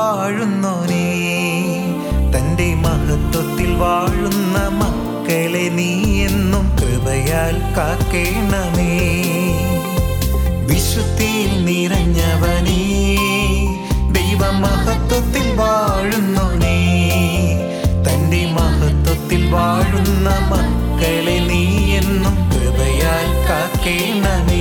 വാഴുന്നോനേ, തന്റെ മഹത്വത്തിൽ വാഴുന്ന മക്കളെ നീ എന്നും കൃപയാൽ കാക്കേണമേ. വിശുദ്ധിയിൽ നിറഞ്ഞവനേ, ദൈവമഹത്വത്തിൽ വാഴുന്നോനേ, തന്റെ മഹത്വത്തിൽ വാഴുന്ന മക്കളെ നീ എന്നും കൃപയാൽ കാക്കേണമേ.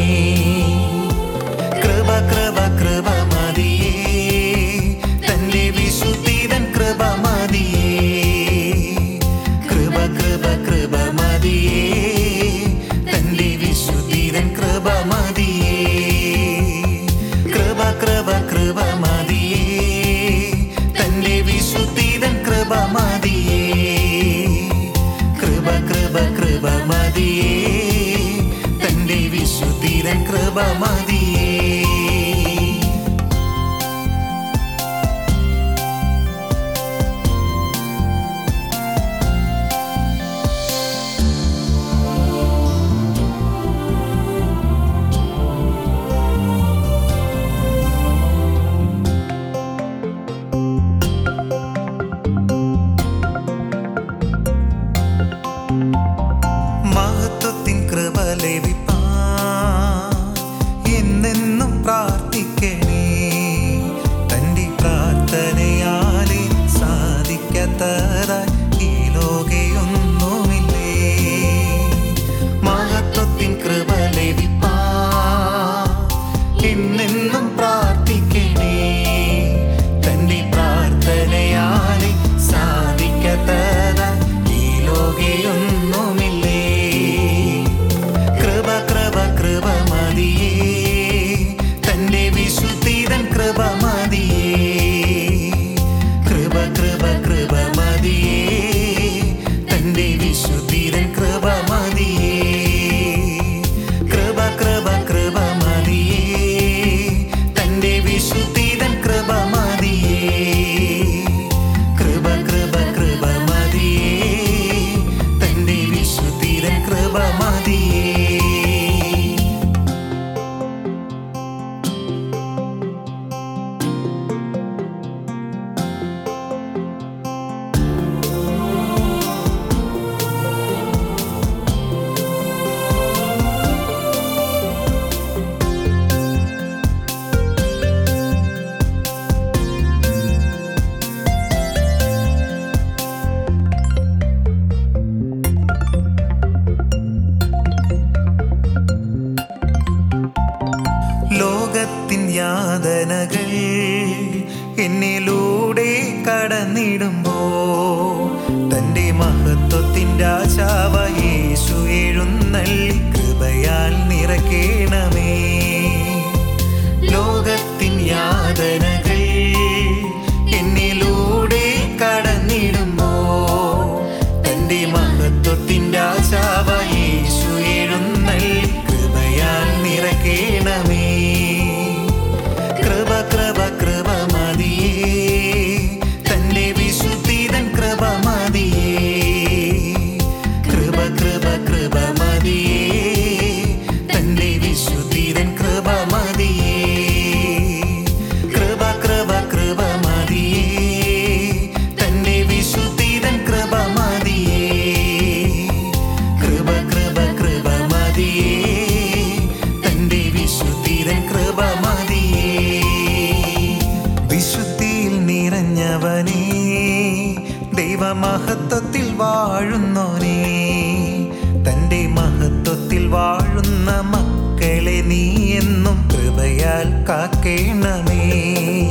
കൃപ കൃപ കൃപ മതിയേ, തന്റെ വിശുദ്ധിതൻ കൃപ മതിയേ. കൃപ കൃപ കൃപ മതിയേ, തന്റെ വിശുദ്ധിതൻ കൃപ മതിയേ. കൃപ കൃപ കൃപ മതിയേ, തന്റെ വിശുദ്ധിതൻ കൃപ മതിയേ. കൃപ കൃപ കൃപ മതിയേ, തന്റെ വിശുദ്ധിതൻ കൃപ മതിയേ. മഹത്വത്തിൻ കൃപ ലഭിപ്പാൻ എന്നെന്നും പ്രാർത്ഥിക്കണേ. തന്റെ പ്രാർത്ഥനയാലെ സാധിക്കാത്തതായി ഈ ലോകയൊന്നുമില്ലേ. മഹത്വത്തിൻ കൃപ ലഭിപ്പാൻ എന്നെന്നും പ്രാർത്ഥിക്കണേ. തന്റെ പ്രാർത്ഥനയാലെ സാധിക്കാത്തതായി ഈ ലോകയൊന്നുമില്ലേ. കൃപ കൃപ കൃപ മതിയേ, തന്റെ വിശുദ്ധിതൻ കൃപ മതിയേ. കൃപ കൃപ കൃപ മതിയേ, തന്റെ വിശുദ്ധിതൻ കൃപ മതിയേ. കൃപ കൃപ കൃപ മതിയേ, തന്റെ വിശുദ്ധിതൻ കൃപ മതിയേ. കൃപ കൃപ കൃപ മതിയേ, തന്റെ വിശുദ്ധിതൻ കൃപ മതിയേ. ലോകത്തിൻ യാതനകൾ എന്നിലൂടെ കടന്നിടുമ്പോ, തന്റെ മഹത്വത്തിൻ രാജാവായ യേശു എഴുന്നള്ളി കൃപയാൽ നിറയ്ക്കണമേ. ലോകത്തിൻ യാതനകൾ എന്നിലൂടെ കടന്നിടുമ്പോ, തന്റെ മഹത്വത്തിൻ രാജാവായ യേശു എഴുന്നള്ളി കൃപയാൽ നിറയ്ക്കണമേ. കൃപ കൃപ കൃപ മതിയേ, തന്റെ വിശുദ്ധിതൻ കൃപ മതിയേ. കൃപ കൃപ കൃപ മതിയേ, തന്റെ വിശുദ്ധിതൻ കൃപ മതിയേ. കൃപ കൃപ കൃപ മതിയേ, തന്റെ വിശുദ്ധിതൻ കൃപ മതിയേ. കൃപ കൃപ കൃപ മതിയേ, തന്റെ വിശുദ്ധിതൻ കൃപ മതിയേ. വിശുദ്ധിയിൽ നിറഞ്ഞവനേ, ദൈവമഹത്വത്തിൽ വാഴുന്നോനേ, തന്റെ മഹത്വത്തിൽ വാഴുന്ന മക്കളെ നീ എന്നും കൃപയാൽ കാക്കേണമേ.